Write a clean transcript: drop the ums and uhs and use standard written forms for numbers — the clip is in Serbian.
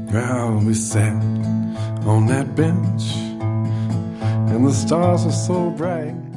Girl, we sat on that bench, and the stars were so bright.